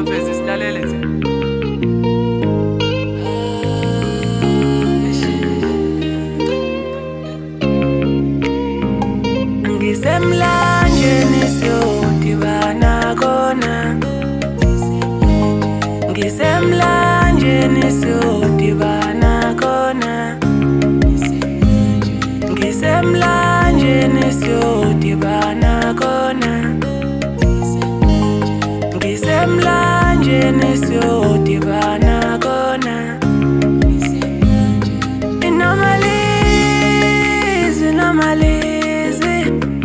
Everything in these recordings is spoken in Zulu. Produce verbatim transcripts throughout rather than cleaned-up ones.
Mfezi silalele thina. Ngisemlanjeni siyodibana khona, ngisemlanjeni siyodibana khona, ngisemlanjeni siyodibana khona, ngisemlanjeni siyodibana khona. Inomalizi, inomalizi,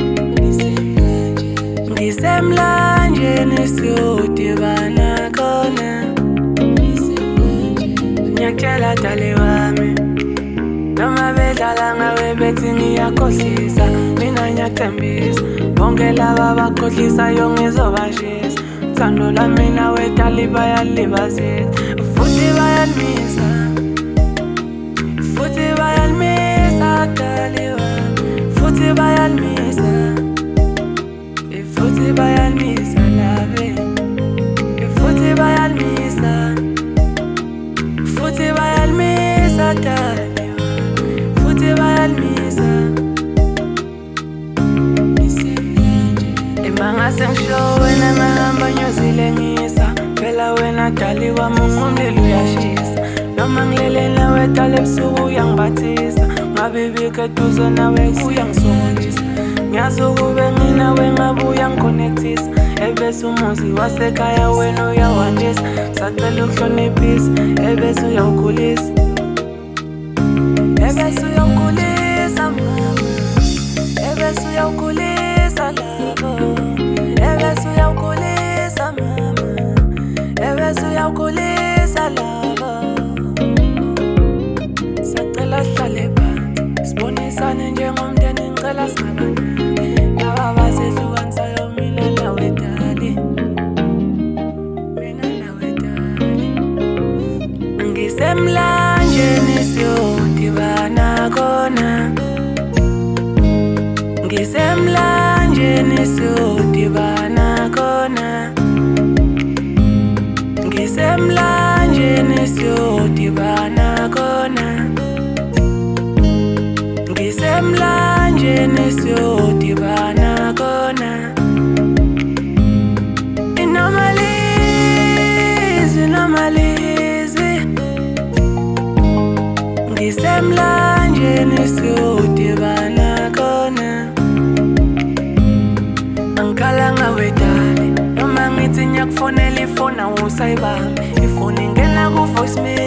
ngisemlanjeni siyodibana khona. Ngiyakutshela dali wami, noma bedlala ngawe bethi ngiyakhohlisa, mina ngiyathembisa bonke laba abakhohlisayo ngizobashisa. Uthando lami nawe dali bayalibazisa, futhi bayalimisa, futhi bayalimisa dali wami, futhi bayalimisa, futhi bayalimisa lave, futhi bayalimisa, futhi bayalimisa dali wami, futhi bayalimisa. Imangase ngisho wena ngahamba ngiyozilengisa, phela wena dali wami ungumlilo uyashisa. Noma ngilele nawe dali ebusuku uyangibathisa, ngabibika eduze nawe kuyangisongolisa. Ngiyazi ukube nginawe ngabe uyangikhonekthisa, ebese umuzi wasekhaya wena uyawandisa. Sacela ukuhloniphisa, ebese uyawukhulisa, ebese uyawukhulisa mama, ebese uyawukhulisa labo, ebese uyawukhulisa mama, ebese uyawukhulisa labo. Sacela sihlale phansi sibonisane njengomndeni, ngicela singabanani laba abasehlukanisayo, mina nawe dali, mina nawe dali. Ngisemlanjeni siyodibana khona, ngisemlanjeni siyodibana khona, ngisemlanjeni siyodibana khona, ngisemlanjeni siyodibana khona. Inomalizi, inomalizi, ngisemlanjeni siyodibana khona. Angikhala ngawe dali, noma ngithi ngiyakufonela ifoni awusayibambi, ifoni ingena ku voicemail.